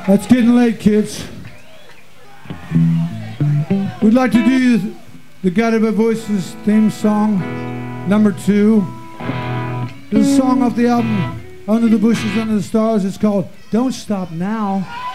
It's getting late, kids. We'd like to do the Guided by Voices theme song, number 2. This is a song off the album Under the Bushes, Under the Stars. It's called Don't Stop Now.